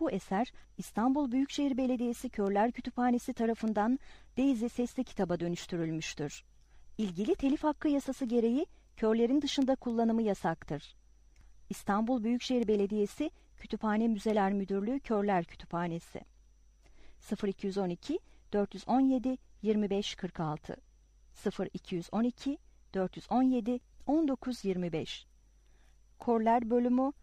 Bu eser İstanbul Büyükşehir Belediyesi Körler Kütüphanesi tarafından Daisy sesli kitaba dönüştürülmüştür. İlgili telif hakkı yasası gereği körlerin dışında kullanımı yasaktır. İstanbul Büyükşehir Belediyesi Kütüphane Müzeler Müdürlüğü Körler Kütüphanesi 0212 417 2546 0212 417 1925 Körler bölümü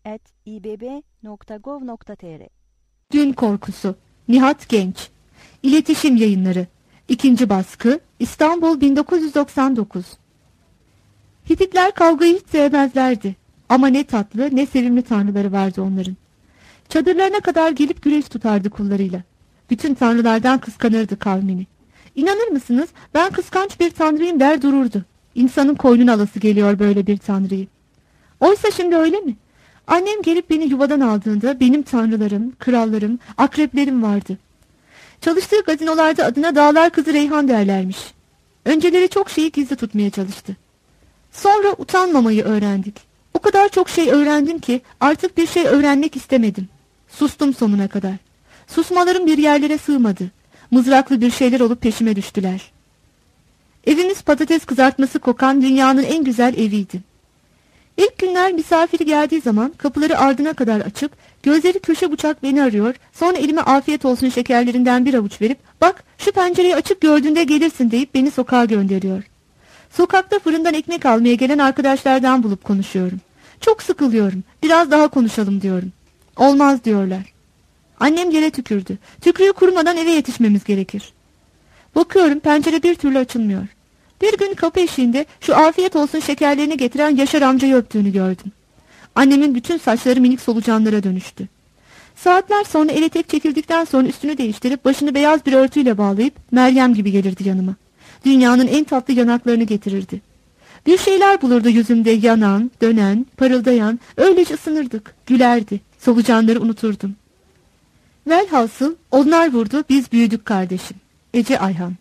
@ibb.gov.tr. Dün Korkusu, Nihat Genç. İletişim Yayınları. 2. baskı, İstanbul 1999. Hititler kavgayı hiç sevmezlerdi. Ama ne tatlı ne sevimli tanrıları vardı onların. Çadırlarına kadar gelip güreş tutardı kullarıyla. Bütün tanrılardan kıskanırdı kavmini. İnanır mısınız, ben kıskanç bir tanrıyım der dururdu. İnsanın koynuna alası geliyor böyle bir tanrıyı. Oysa şimdi öyle mi? Annem gelip beni yuvadan aldığında benim tanrılarım, krallarım, akreplerim vardı. Çalıştığı gazinolarda adına Dağlar Kızı Reyhan derlermiş. Önceleri çok şeyi gizli tutmaya çalıştı. Sonra utanmamayı öğrendik. O kadar çok şey öğrendim ki artık bir şey öğrenmek istemedim. Sustum sonuna kadar. Susmalarım bir yerlere sığmadı. Mızraklı bir şeyler olup peşime düştüler. Evimiz patates kızartması kokan dünyanın en güzel eviydi. İlk günler misafiri geldiği zaman kapıları ardına kadar açıp gözleri köşe bucak beni arıyor, sonra elime afiyet olsun şekerlerinden bir avuç verip bak şu pencereyi açık gördüğünde gelirsin deyip beni sokağa gönderiyor. Sokakta fırından ekmek almaya gelen arkadaşlardan bulup konuşuyorum. Çok sıkılıyorum, biraz daha konuşalım diyorum. Olmaz diyorlar. Annem yere tükürdü. Tükrüğü kurumadan eve yetişmemiz gerekir. Bakıyorum pencere bir türlü açılmıyor. Bir gün kapı eşiğinde şu afiyet olsun şekerlerini getiren Yaşar amcayı öptüğünü gördüm. Annemin bütün saçları minik solucanlara dönüştü. Saatler sonra ele tek çekildikten sonra üstünü değiştirip başını beyaz bir örtüyle bağlayıp Meryem gibi gelirdi yanıma. Dünyanın en tatlı yanaklarını getirirdi. Bir şeyler bulurdu yüzümde yanan, dönen, parıldayan, öylece ısınırdık, gülerdi, solucanları unuturdum. Velhasıl onlar vurdu, biz büyüdük kardeşim. Ece Ayhan.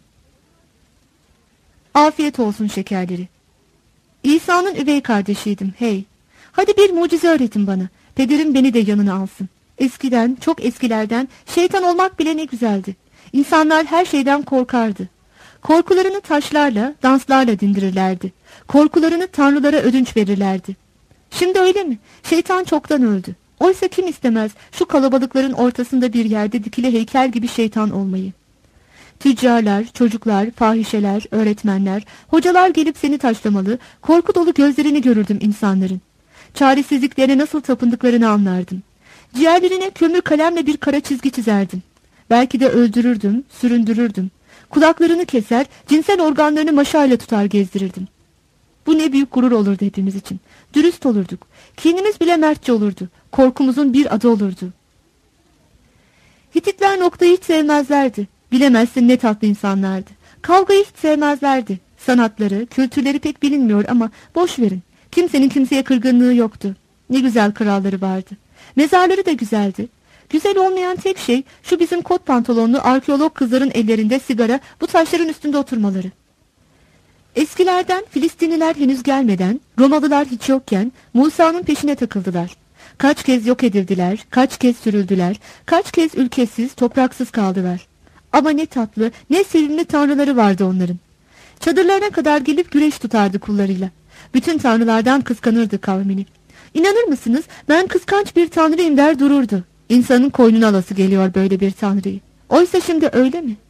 Afiyet olsun şekerleri. İsa'nın üvey kardeşiydim, hey. Hadi bir mucize öğretin bana. Pederim beni de yanına alsın. Eskiden, çok eskilerden şeytan olmak bile ne güzeldi. İnsanlar her şeyden korkardı. Korkularını taşlarla, danslarla dindirirlerdi. Korkularını tanrılara ödünç verirlerdi. Şimdi öyle mi? Şeytan çoktan öldü. Oysa kim istemez şu kalabalıkların ortasında bir yerde dikili heykel gibi şeytan olmayı? Tüccarlar, çocuklar, fahişeler, öğretmenler, hocalar gelip seni taşlamalı, korku dolu gözlerini görürdüm insanların. Çaresizliklerine nasıl tapındıklarını anlardım. Ciğerlerine kömür kalemle bir kara çizgi çizerdim. Belki de öldürürdüm, süründürürdüm. Kulaklarını keser, cinsel organlarını maşayla tutar gezdirirdim. Bu ne büyük gurur olurdu hepimiz için. Dürüst olurduk. Kinimiz bile mertçe olurdu. Korkumuzun bir adı olurdu. Hititler noktayı hiç sevmezlerdi. Bilemezsin ne tatlı insanlardı. Kavgayı hiç sevmezlerdi. Sanatları, kültürleri pek bilinmiyor ama boş verin. Kimsenin kimseye kırgınlığı yoktu. Ne güzel kralları vardı. Mezarları da güzeldi. Güzel olmayan tek şey şu bizim kot pantolonlu arkeolog kızların ellerinde sigara bu taşların üstünde oturmaları. Eskilerden Filistinliler henüz gelmeden, Romalılar hiç yokken Musa'nın peşine takıldılar. Kaç kez yok edildiler, kaç kez sürüldüler, kaç kez ülkesiz, topraksız kaldılar. Ama ne tatlı, ne sevimli tanrıları vardı onların. Çadırlarına kadar gelip güreş tutardı kullarıyla. Bütün tanrılardan kıskanırdı kavmini. İnanır mısınız, ben kıskanç bir tanrıyım der dururdu. İnsanın koynuna alası geliyor böyle bir tanrıyı. Oysa şimdi öyle mi?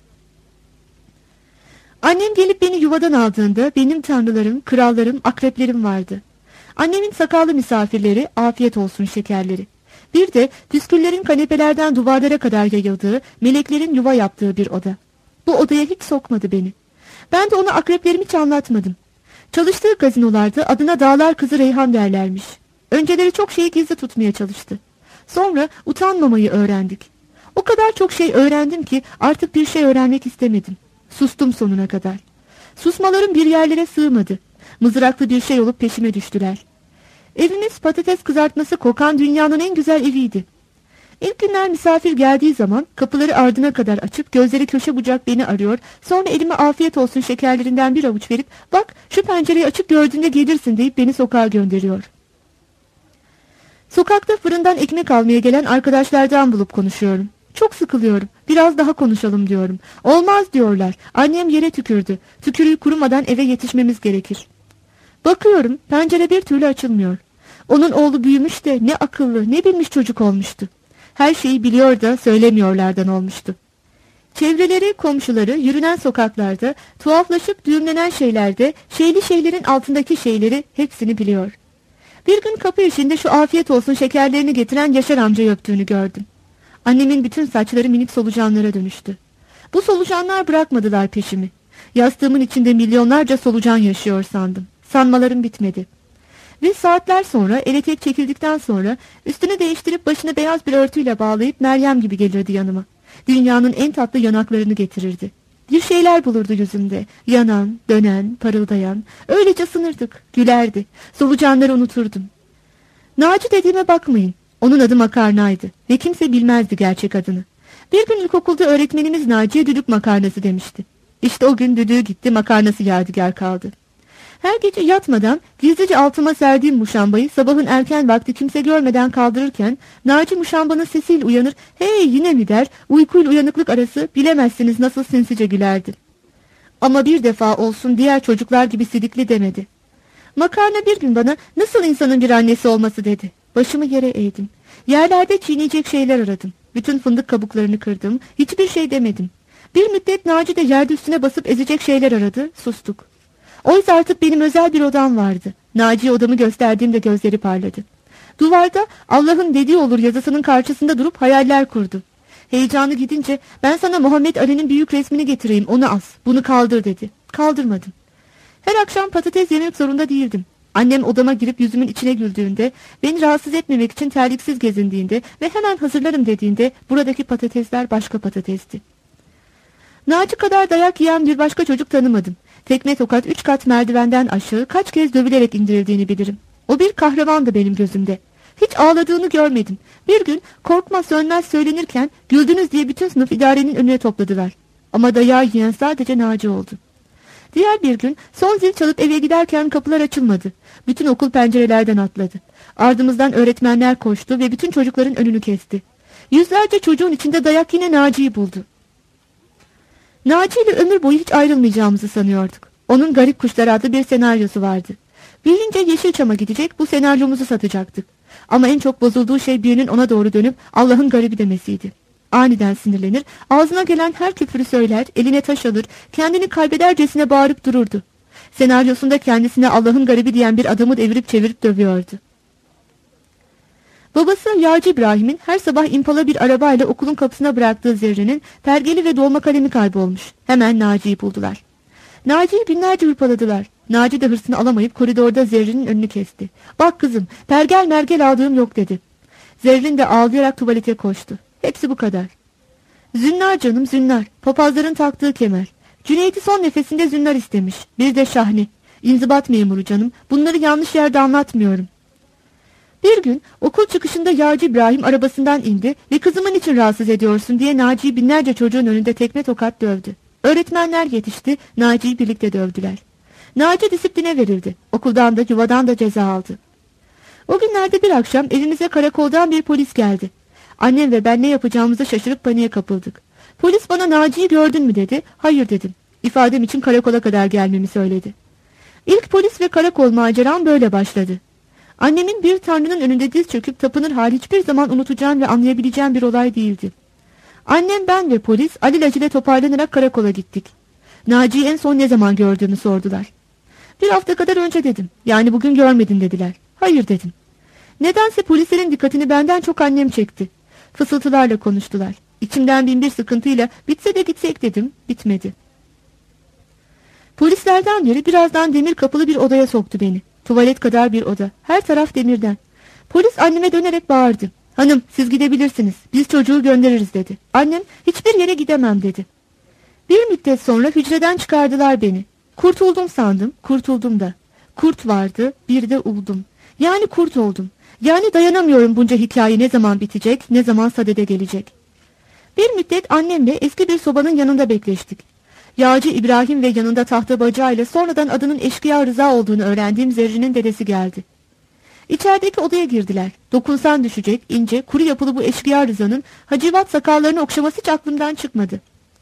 Annem gelip beni yuvadan aldığında benim tanrılarım, krallarım, akreplerim vardı. Annemin sakallı misafirleri, afiyet olsun şekerleri. Bir de püsküllerin kanepelerden duvarlara kadar yayıldığı, meleklerin yuva yaptığı bir oda. Bu odaya hiç sokmadı beni. Ben de ona akreplerimi hiç anlatmadım. Çalıştığı gazinolarda adına Dağlar Kızı Reyhan derlermiş. Önceleri çok şeyi gizli tutmaya çalıştı. Sonra utanmamayı öğrendik. O kadar çok şey öğrendim ki artık bir şey öğrenmek istemedim. Sustum sonuna kadar. Susmalarım bir yerlere sığmadı. Mızraklı bir şey olup peşime düştüler. Evimiz patates kızartması kokan dünyanın en güzel eviydi. İlk günler misafir geldiği zaman kapıları ardına kadar açıp gözleri köşe bucak beni arıyor, sonra elime afiyet olsun şekerlerinden bir avuç verip bak şu pencereyi açık gördüğünde gelirsin deyip beni sokağa gönderiyor. Sokakta fırından ekmek almaya gelen arkadaşlardan bulup konuşuyorum. Çok sıkılıyorum. Biraz daha konuşalım diyorum. Olmaz diyorlar. Annem yere tükürdü. Tükürüğü kurumadan eve yetişmemiz gerekir. Bakıyorum, pencere bir türlü açılmıyor. Onun oğlu büyümüş de ne akıllı, ne bilmiş çocuk olmuştu. Her şeyi biliyor da söylemiyorlardan olmuştu. Çevreleri, komşuları, yürünen sokaklarda, tuhaflaşıp düğümlenen şeylerde, şeyli şeylerin altındaki şeyleri hepsini biliyor. Bir gün kapı içinde şu afiyet olsun şekerlerini getiren Yaşar amca öptüğünü gördüm. Annemin bütün saçları minik solucanlara dönüştü. Bu solucanlar bırakmadılar peşimi. Yastığımın içinde milyonlarca solucan yaşıyor sandım. Sanmalarım bitmedi. Ve saatler sonra, elektrik çekildikten sonra üstünü değiştirip başını beyaz bir örtüyle bağlayıp Meryem gibi gelirdi yanıma. Dünyanın en tatlı yanaklarını getirirdi. Bir şeyler bulurdu yüzümde. Yanan, dönen, parıldayan. Öylece sınırdık. Gülerdi. Solucanları unuturdum. Naci dediğime bakmayın. Onun adı Makarna'ydı ve kimse bilmezdi gerçek adını. Bir gün ilkokulda öğretmenimiz Naci'ye düdük makarnası demişti. İşte o gün düdüğü gitti, makarnası yadigar kaldı. Her gece yatmadan gizlice altıma serdiğim muşambayı sabahın erken vakti kimse görmeden kaldırırken Naci muşambanın sesiyle uyanır, hey yine mi der, uykuyla uyanıklık arası bilemezsiniz nasıl sinsice gülerdi. Ama bir defa olsun diğer çocuklar gibi sidikli demedi. Makarna bir gün bana nasıl insanın bir annesi olması dedi. Başımı yere eğdim. Yerlerde çiğneyecek şeyler aradım. Bütün fındık kabuklarını kırdım. Hiçbir şey demedim. Bir müddet Naci de yerde üstüne basıp ezecek şeyler aradı. Sustuk. Oysa artık benim özel bir odam vardı. Naci'ye odamı gösterdiğimde gözleri parladı. Duvarda Allah'ın dediği olur yazısının karşısında durup hayaller kurdu. Heyecanı gidince ben sana Muhammed Ali'nin büyük resmini getireyim, onu as, bunu kaldır dedi. Kaldırmadım. Her akşam patates yemek zorunda değildim. Annem odama girip yüzümün içine güldüğünde, beni rahatsız etmemek için terliksiz gezindiğinde ve hemen hazırlarım dediğinde buradaki patatesler başka patatesti. Naci kadar dayak yiyen bir başka çocuk tanımadım. Tekme tokat 3 kat merdivenden aşağı kaç kez dövülerek indirildiğini bilirim. O bir kahramandı benim gözümde. Hiç ağladığını görmedim. Bir gün korkma sönmez söylenirken güldünüz diye bütün sınıf idarenin önüne topladılar. Ama dayağı yiyen sadece Naci oldu. Diğer bir gün son zil çalıp eve giderken kapılar açılmadı. Bütün okul pencerelerden atladı. Ardımızdan öğretmenler koştu ve bütün çocukların önünü kesti. Yüzlerce çocuğun içinde dayak yine Naci'yi buldu. Naci ile ömür boyu hiç ayrılmayacağımızı sanıyorduk. Onun Garip Kuşlar adlı bir senaryosu vardı. Büyüyünce Yeşilçam'a gidecek, bu senaryomuzu satacaktık. Ama en çok bozulduğu şey birinin ona doğru dönüp Allah'ın garibi demesiydi. Aniden sinirlenir, ağzına gelen her küfürü söyler, eline taş alır, kendini kaybedercesine bağırıp dururdu. Senaryosunda kendisine Allah'ın garibi diyen bir adamı devirip çevirip dövüyordu. Babası Yağcı İbrahim'in her sabah impala bir arabayla okulun kapısına bıraktığı Zerrin'in pergeli ve dolma kalemi kaybolmuş. Hemen Naci'yi buldular. Naci'yi günlerce hırpaladılar. Naci de hırsını alamayıp koridorda Zerrin'in önünü kesti. Bak kızım, pergel mergel aldığım yok dedi. Zerrin de ağlayarak tuvalete koştu. Hepsi bu kadar. Zünnar canım zünnar, papazların taktığı kemer. Cüneyt'i son nefesinde zünnar istemiş. Bir de Şahni. İnzibat memuru canım, bunları yanlış yerde anlatmıyorum. Bir gün okul çıkışında Yağcı İbrahim arabasından indi ve kızımın için rahatsız ediyorsun diye Naci'yi binlerce çocuğun önünde tekme tokat dövdü. Öğretmenler yetişti, Naci'yi birlikte dövdüler. Naci disipline verildi. Okuldan da yuvadan da ceza aldı. O günlerde bir akşam evimize karakoldan bir polis geldi. Annem ve ben ne yapacağımızı şaşırıp paniğe kapıldık. Polis bana Naci'yi gördün mü dedi. Hayır dedim. İfadem için karakola kadar gelmemi söyledi. İlk polis ve karakol maceram böyle başladı. Annemin bir tanrının önünde diz çöküp tapınır hali hiçbir zaman unutacağım ve anlayabileceğim bir olay değildi. Annem, ben ve polis alelacele toparlanarak karakola gittik. Naci'yi en son ne zaman gördüğümü sordular. Bir hafta kadar önce dedim. Yani bugün görmedin dediler. Hayır dedim. Nedense polislerin dikkatini benden çok annem çekti. Fısıltılarla konuştular. İçimden bin bir sıkıntıyla bitse de gitsek dedim. Bitmedi. Polislerden biri birazdan demir kapılı bir odaya soktu beni. Tuvalet kadar bir oda. Her taraf demirden. Polis anneme dönerek bağırdı. Hanım siz gidebilirsiniz. Biz çocuğu göndeririz dedi. Annem hiçbir yere gidemem dedi. Bir müddet sonra hücreden çıkardılar beni. Kurtuldum sandım. Kurtuldum da. Kurt vardı. Bir de uldum. Yani kurt oldum. Yani dayanamıyorum bunca hikaye ne zaman bitecek, ne zaman sadede gelecek. Bir müddet annemle eski bir sobanın yanında bekleştik. Yağcı İbrahim ve yanında tahta bacağıyla sonradan adının Eşkıya Rıza olduğunu öğrendiğim Zerrin'in dedesi geldi. İçerideki odaya girdiler. Dokunsan düşecek, ince, kuru yapılı bu eşkıya Rıza'nın hacivat sakallarını okşaması hiç aklımdan çıkmadı.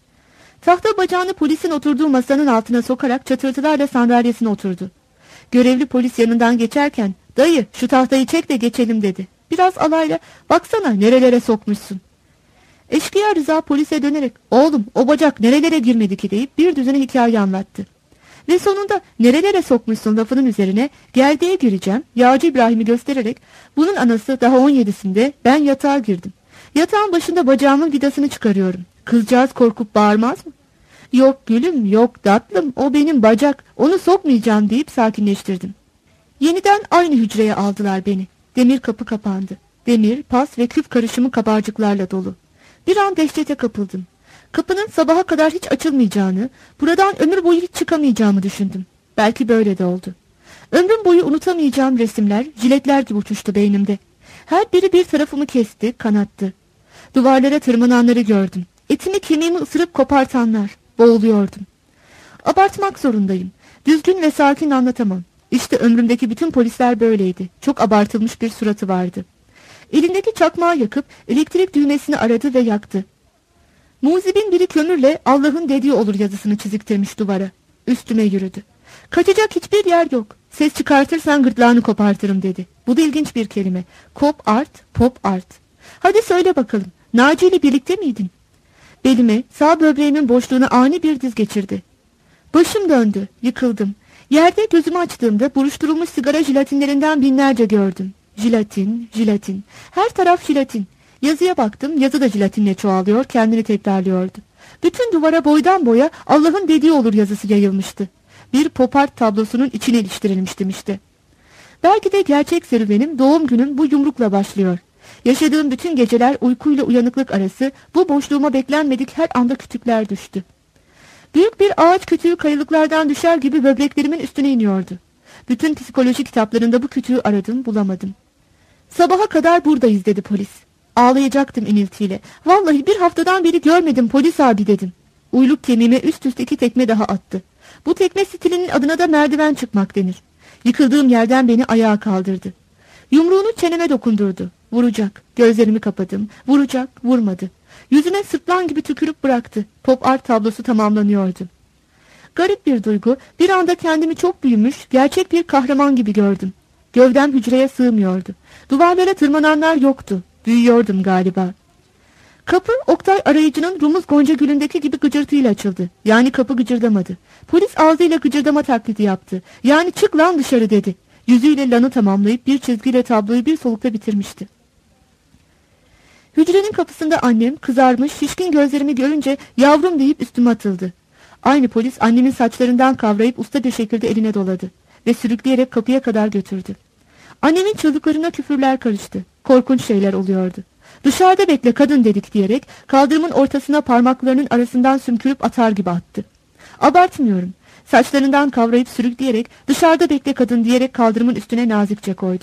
Tahta bacağını polisin oturduğu masanın altına sokarak çatırtılarla sandalyesine oturdu. Görevli polis yanından geçerken, "Dayı, şu tahtayı çek de geçelim," dedi. Biraz alayla, "Baksana nerelere sokmuşsun." Eşkıya Rıza polise dönerek, "Oğlum, o bacak nerelere girmedi ki," deyip bir düzine hikaye anlattı. Ve sonunda "Nerelere sokmuşsun" lafının üzerine "Gerdeğe gireceğim," Yağcı İbrahim'i göstererek, "Bunun anası daha 17'sinde ben yatağa girdim. Yatağın başında bacağımın vidasını çıkarıyorum. Kızcağız korkup bağırmaz mı? Yok gülüm, yok tatlım, o benim bacak, onu sokmayacağım," deyip sakinleştirdim. Yeniden aynı hücreye aldılar beni. Demir kapı kapandı. Demir, pas ve küf karışımı kabarcıklarla dolu. Bir an dehşete kapıldım. Kapının sabaha kadar hiç açılmayacağını, buradan ömür boyu hiç çıkamayacağımı düşündüm. Belki böyle de oldu. Ömrüm boyu unutamayacağım resimler, jiletler gibi uçuştu beynimde. Her biri bir tarafımı kesti, kanattı. Duvarlara tırmananları gördüm. Etimi kemiğimi ısırıp kopartanlar. Boğuluyordum. Abartmak zorundayım. Düzgün ve sakin anlatamam. İşte ömrümdeki bütün polisler böyleydi. Çok abartılmış bir suratı vardı. Elindeki çakmağı yakıp elektrik düğmesini aradı ve yaktı. Muzibin biri kömürle "Allah'ın dediği olur" yazısını çiziktirmiş duvara. Üstüme yürüdü. "Kaçacak hiçbir yer yok. Ses çıkartırsan gırtlağını kopartırım," dedi. Bu da ilginç bir kelime. Cop art, pop art. "Hadi söyle bakalım. Naci ile birlikte miydin?" Belime, sağ böbreğimin boşluğuna ani bir diz geçirdi. Başım döndü, yıkıldım. Yerde gözümü açtığımda buruşturulmuş sigara jelatinlerinden binlerce gördüm. Jelatin, jelatin. Her taraf jelatin. Yazıya baktım, yazı da jelatinle çoğalıyor, kendini tekrarlıyordu. Bütün duvara boydan boya "Allah'ın dediği olur" yazısı yayılmıştı. Bir pop art tablosunun içine iliştirilmiştim işte. Belki de gerçek serüvenim, doğum günüm bu yumrukla başlıyor. Yaşadığım bütün geceler uykuyla uyanıklık arası bu boşluğuma beklenmedik her anda kütükler düştü. Büyük bir ağaç kütüğü kayalıklardan düşer gibi böbreklerimin üstüne iniyordu. Bütün psikoloji kitaplarında bu kütüğü aradım, bulamadım. "Sabaha kadar buradayız," dedi polis. Ağlayacaktım iniltiyle. "Vallahi bir haftadan beri görmedim polis abi," dedim. Uyluk kemiğime üst üste 2 tekme daha attı. Bu tekme stilinin adına da merdiven çıkmak denir. Yıkıldığım yerden beni ayağa kaldırdı. Yumruğunu çeneme dokundurdu. Vuracak. Gözlerimi kapadım. Vuracak. Vurmadı. Yüzüme sırtlan gibi tükürüp bıraktı. Pop art tablosu tamamlanıyordu. Garip bir duygu. Bir anda kendimi çok büyümüş, gerçek bir kahraman gibi gördüm. Gövdem hücreye sığmıyordu. Duvarlara tırmananlar yoktu. Büyüyordum galiba. Kapı Oktay arayıcının Rumuz Gonca Gülü'ndeki gibi gıcırtıyla açıldı. Yani kapı gıcırdamadı. Polis ağzıyla gıcırdama taklidi yaptı. Yani "Çık lan dışarı," dedi. Yüzüyle lanı tamamlayıp bir çizgiyle tabloyu bir solukta bitirmişti. Hücrenin kapısında annem kızarmış, şişkin gözlerimi görünce "Yavrum," deyip üstüme atıldı. Aynı polis annemin saçlarından kavrayıp usta bir şekilde eline doladı ve sürükleyerek kapıya kadar götürdü. Annemin çığlıklarına küfürler karıştı. Korkunç şeyler oluyordu. "Dışarıda bekle kadın," dedik diyerek kaldırımın ortasına parmaklarının arasından sümkürüp atar gibi attı. Abartmıyorum. Saçlarından kavrayıp sürükleyerek "Dışarıda bekle kadın," diyerek kaldırımın üstüne nazikçe koydu.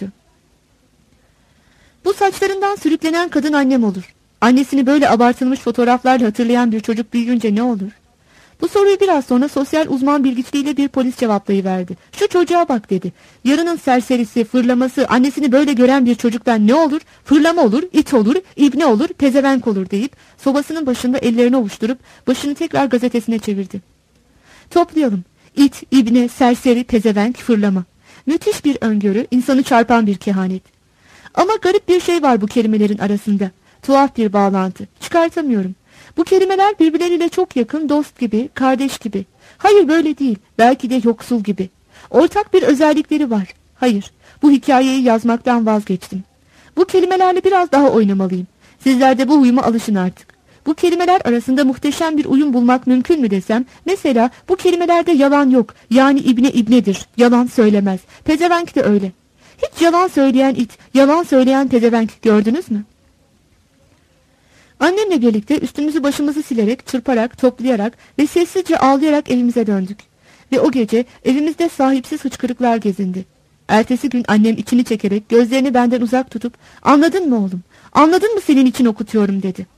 Bu saçlarından sürüklenen kadın annem olur. Annesini böyle abartılmış fotoğraflarla hatırlayan bir çocuk büyüyünce ne olur? Bu soruyu biraz sonra sosyal uzman bilgiçliğiyle bir polis cevaplayıverdi. "Şu çocuğa bak," dedi. "Yarının serserisi, fırlaması, annesini böyle gören bir çocuktan ne olur? Fırlama olur, it olur, ibne olur, pezevenk olur," deyip sobasının başında ellerini ovuşturup başını tekrar gazetesine çevirdi. Toplayalım. İt, ibne, serseri, pezevenk, fırlama. Müthiş bir öngörü, insanı çarpan bir kehanet. Ama garip bir şey var bu kelimelerin arasında. Tuhaf bir bağlantı. Çıkartamıyorum. Bu kelimeler birbirleriyle çok yakın, dost gibi, kardeş gibi. Hayır, böyle değil. Belki de yoksul gibi. Ortak bir özellikleri var. Hayır, bu hikayeyi yazmaktan vazgeçtim. Bu kelimelerle biraz daha oynamalıyım. Sizler de bu huyuma alışın artık. Bu kelimeler arasında muhteşem bir uyum bulmak mümkün mü desem, mesela bu kelimelerde yalan yok. Yani ibne ibnedir. Yalan söylemez. Pezevenk de öyle. Hiç yalan söyleyen it, yalan söyleyen pezevenk gördünüz mü? Annemle birlikte üstümüzü başımızı silerek, çırparak, toplayarak ve sessizce ağlayarak evimize döndük. Ve o gece evimizde sahipsiz hıçkırıklar gezindi. Ertesi gün annem içini çekerek gözlerini benden uzak tutup "Anladın mı oğlum? Anladın mı senin için okutuyorum," dedi.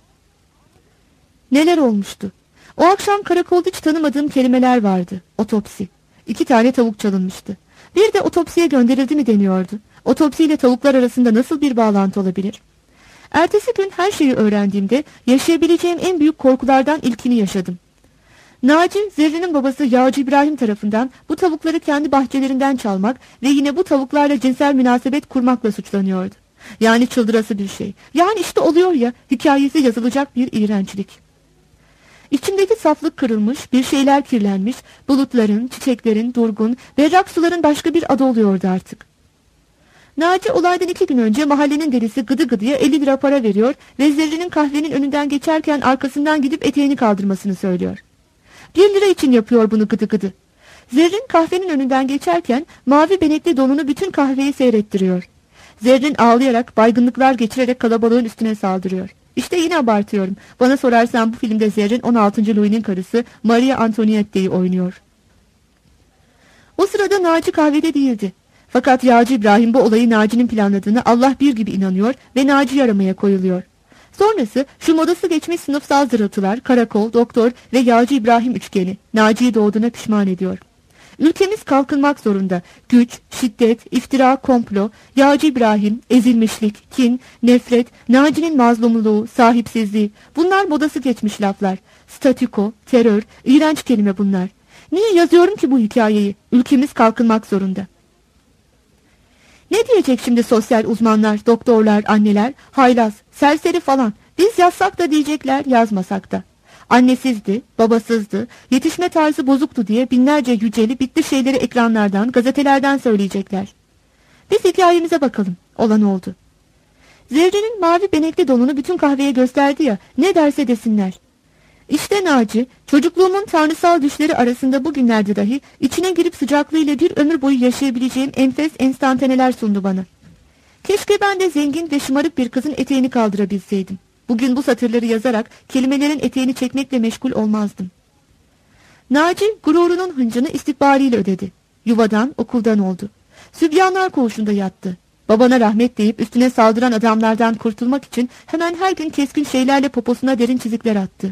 Neler olmuştu? O akşam karakolda hiç tanımadığım kelimeler vardı. Otopsi. 2 tane tavuk çalınmıştı. Bir de otopsiye gönderildi mi deniyordu. Otopsiyle tavuklar arasında nasıl bir bağlantı olabilir? Ertesi gün her şeyi öğrendiğimde yaşayabileceğim en büyük korkulardan ilkini yaşadım. Naci, Zerrin'in babası Yağcı İbrahim tarafından bu tavukları kendi bahçelerinden çalmak ve yine bu tavuklarla cinsel münasebet kurmakla suçlanıyordu. Yani çıldırası bir şey. Yani işte oluyor ya, hikayesi yazılacak bir iğrençlik. İçimdeki saflık kırılmış, bir şeyler kirlenmiş, bulutların, çiçeklerin, durgun, berrak suların başka bir adı oluyordu artık. Naci olaydan 2 gün önce mahallenin delisi Gıdı Gıdı'ya 50 lira para veriyor ve Zerrin'in kahvenin önünden geçerken arkasından gidip eteğini kaldırmasını söylüyor. 1 lira için yapıyor bunu Gıdı Gıdı. Zerrin kahvenin önünden geçerken mavi benekli donunu bütün kahveyi seyrettiriyor. Zerrin ağlayarak, baygınlıklar geçirerek kalabalığın üstüne saldırıyor. İşte yine abartıyorum. Bana sorarsan bu filmde Zerrin 16. Louis'nin karısı Maria Antoniette'yi oynuyor. O sırada Naci kahvede değildi. Fakat Yağcı İbrahim bu olayı Naci'nin planladığını Allah bir gibi inanıyor ve Naci'yi aramaya koyuluyor. Sonrası şu modası geçmiş sınıfsal zırıltılar, karakol, doktor ve Yağcı İbrahim üçgeni Naci'yi doğduğuna pişman ediyor. Ülkemiz kalkınmak zorunda. Güç, şiddet, iftira, komplo, Yağcı İbrahim, ezilmişlik, kin, nefret, Naci'nin mazlumluğu, sahipsizliği, bunlar modası geçmiş laflar. Statüko, terör, iğrenç kelime bunlar. Niye yazıyorum ki bu hikayeyi? Ülkemiz kalkınmak zorunda. Ne diyecek şimdi sosyal uzmanlar, doktorlar, anneler, haylaz, serseri falan. Biz yazsak da diyecekler, yazmasak da. Annesizdi, babasızdı, yetişme tarzı bozuktu diye binlerce yüceli bitti şeyleri ekranlardan, gazetelerden söyleyecekler. Biz hikayemize bakalım. Olan oldu. Zerrin'in mavi benekli donunu bütün kahveye gösterdi ya, ne derse desinler. İşte Naci, çocukluğumun tanrısal düşleri arasında bugünlerde dahi içine girip sıcaklığıyla bir ömür boyu yaşayabileceğim enfes enstantaneler sundu bana. Keşke ben de zengin ve şımarık bir kızın eteğini kaldırabilseydim. Bugün bu satırları yazarak kelimelerin eteğini çekmekle meşgul olmazdım. Naci gururunun hıncını istikbaliyle ödedi. Yuvadan, okuldan oldu. Sübyanlar koğuşunda yattı. Babana rahmet deyip üstüne saldıran adamlardan kurtulmak için hemen her gün keskin şeylerle poposuna derin çizikler attı.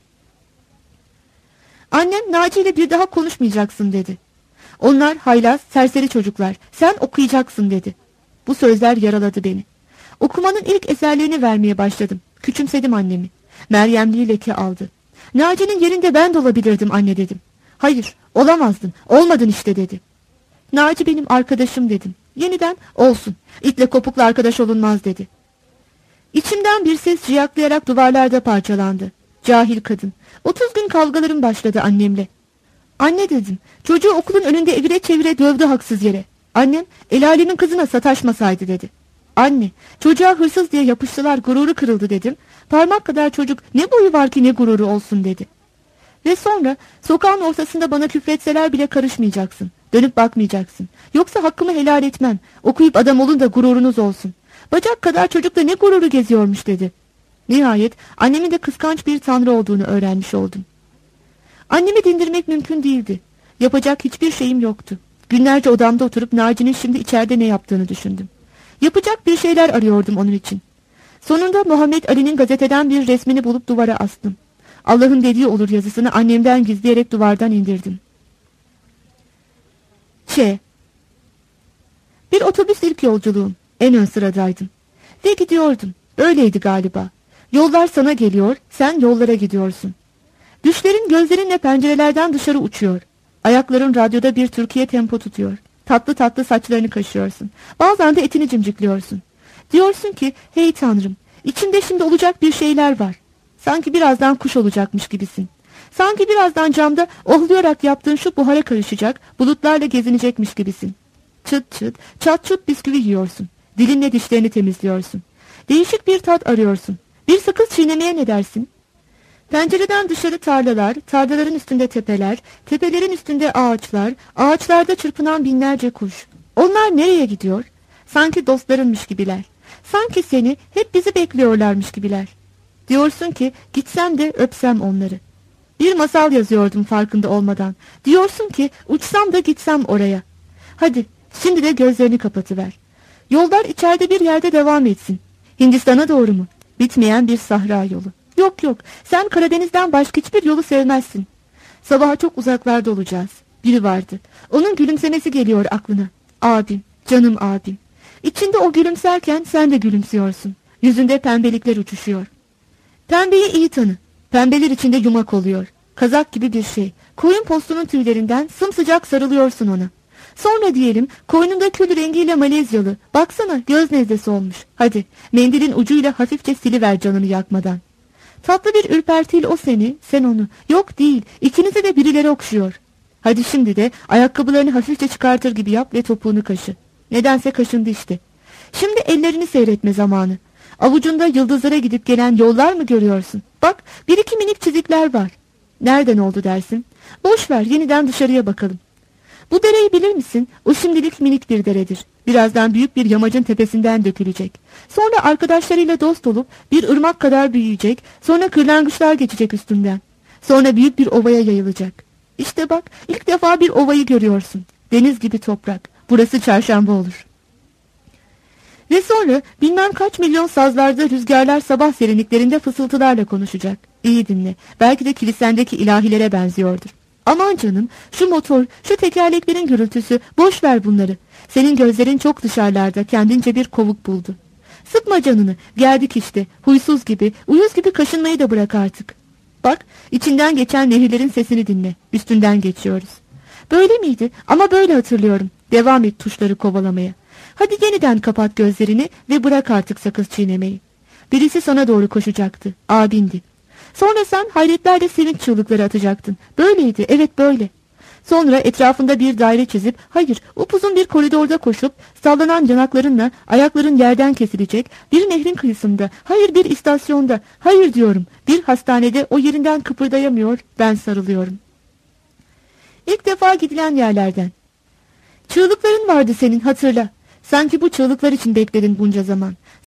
Annem Naci ile bir daha konuşmayacaksın dedi. Onlar haylaz, serseri çocuklar. Sen okuyacaksın dedi. Bu sözler yaraladı beni. Okumanın ilk eserlerini vermeye başladım. Küçümsedim annemi. Meryemliği leke aldı. Naci'nin yerinde ben de olabilirdim anne dedim. Hayır, olamazdın, olmadın işte dedi. Naci benim arkadaşım dedim. Yeniden olsun, itle kopukla arkadaş olunmaz dedi. İçimden bir ses ciyaklayarak duvarlarda parçalandı. Cahil kadın. 30 gün kavgalarım başladı annemle. Anne dedim, çocuğu okulun önünde evire çevire dövdü haksız yere. Annem, el alemin kızına sataşmasaydı dedi. Anne, çocuğa hırsız diye yapıştılar, gururu kırıldı dedim. Parmak kadar çocuk ne boyu var ki ne gururu olsun dedi. Ve sonra sokağın ortasında bana küfretseler bile karışmayacaksın. Dönüp bakmayacaksın. Yoksa hakkımı helal etmem. Okuyup adam olun da gururunuz olsun. Bacak kadar çocukla ne gururu geziyormuş dedi. Nihayet annemin de kıskanç bir tanrı olduğunu öğrenmiş oldum. Annemi dindirmek mümkün değildi. Yapacak hiçbir şeyim yoktu. Günlerce odamda oturup Naci'nin şimdi içeride ne yaptığını düşündüm. Yapacak bir şeyler arıyordum onun için. Sonunda Muhammed Ali'nin gazeteden bir resmini bulup duvara astım. Allah'ın dediği olur yazısını annemden gizleyerek duvardan indirdim. Bir otobüs ilk yolculuğum. En ön sıradaydım. Ve gidiyordum. Öyleydi galiba. Yollar sana geliyor, sen yollara gidiyorsun. Düşlerin gözlerinle pencerelerden dışarı uçuyor. Ayakların radyoda bir Türkiye tempo tutuyor. Tatlı tatlı saçlarını kaşıyorsun. Bazen de etini cimcikliyorsun. Diyorsun ki, hey Tanrım, içimde şimdi olacak bir şeyler var. Sanki birazdan kuş olacakmış gibisin. Sanki birazdan camda ohlayarak yaptığın şu buhara karışacak, bulutlarla gezinecekmiş gibisin. Çıt çıt, çat çut bisküvi yiyorsun. Dilinle dişlerini temizliyorsun. Değişik bir tat arıyorsun. Bir sakız çiğnemeye ne dersin? Pencereden dışarı tarlalar, tarlaların üstünde tepeler, tepelerin üstünde ağaçlar, ağaçlarda çırpınan binlerce kuş. Onlar nereye gidiyor? Sanki dostlarınmış gibiler. Sanki seni, hep bizi bekliyorlarmış gibiler. Diyorsun ki gitsem de öpsem onları. Bir masal yazıyordum farkında olmadan. Diyorsun ki uçsam da gitsem oraya. Hadi şimdi de gözlerini kapatıver. Yollar içeride bir yerde devam etsin. Hindistan'a doğru mu? Bitmeyen bir sahra yolu. Yok yok, sen Karadeniz'den başka hiçbir yolu sevmezsin. Sabaha çok uzaklarda olacağız. Biri vardı. Onun gülümsemesi geliyor aklına. Abim, canım abim. İçinde o gülümserken sen de gülümsüyorsun. Yüzünde pembelikler uçuşuyor. Pembeyi iyi tanı. Pembeler içinde yumak oluyor. Kazak gibi bir şey. Koyun postunun tüylerinden sımsıcak sarılıyorsun ona. Sonra diyelim koynunda kül rengiyle Malezyalı. Baksana göz nezlesi olmuş. Hadi mendilin ucuyla hafifçe siliver canını yakmadan. Tatlı bir ürpertiyle o seni, sen onu. Yok değil, ikinizi de birileri okşuyor. Hadi şimdi de ayakkabılarını hafifçe çıkartır gibi yap ve topuğunu kaşı. Nedense kaşındı işte. Şimdi ellerini seyretme zamanı. Avucunda yıldızlara gidip gelen yollar mı görüyorsun? Bak, bir iki minik çizikler var. Nereden oldu dersin? Boş ver, yeniden dışarıya bakalım. Bu dereyi bilir misin? O şimdilik minik bir deredir. Birazdan büyük bir yamacın tepesinden dökülecek. Sonra arkadaşlarıyla dost olup bir ırmak kadar büyüyecek. Sonra kırlangıçlar geçecek üstünden. Sonra büyük bir ovaya yayılacak. İşte bak, ilk defa bir ovayı görüyorsun. Deniz gibi toprak. Burası çarşamba olur. Ve sonra bilmem kaç milyon sazlarda rüzgarlar sabah serinliklerinde fısıltılarla konuşacak. İyi dinle. Belki de kilisendeki ilahilere benziyordur. Aman canım, şu motor, şu tekerleklerin gürültüsü, boş ver bunları. Senin gözlerin çok dışarılarda, kendince bir kovuk buldu. Sıkma canını, geldik işte, huysuz gibi, uyuz gibi kaşınmayı da bırak artık. Bak, içinden geçen nehirlerin sesini dinle, üstünden geçiyoruz. Böyle miydi? Ama böyle hatırlıyorum. Devam et tuşları kovalamaya. Hadi yeniden kapat gözlerini ve bırak artık sakız çiğnemeyi. Birisi sana doğru koşacaktı, abindi. Sonra sen hayretlerle sevinç çığlıkları atacaktın. Böyleydi, evet böyle. Sonra etrafında bir daire çizip, hayır, upuzun bir koridorda koşup, sallanan yanaklarınla ayakların yerden kesilecek, bir nehrin kıyısında, hayır bir istasyonda, hayır diyorum, bir hastanede o yerinden kıpırdayamıyor, ben sarılıyorum. İlk defa gidilen yerlerden. Çığlıkların vardı senin, hatırla. Sanki bu çığlıklar için bekledin bunca zaman.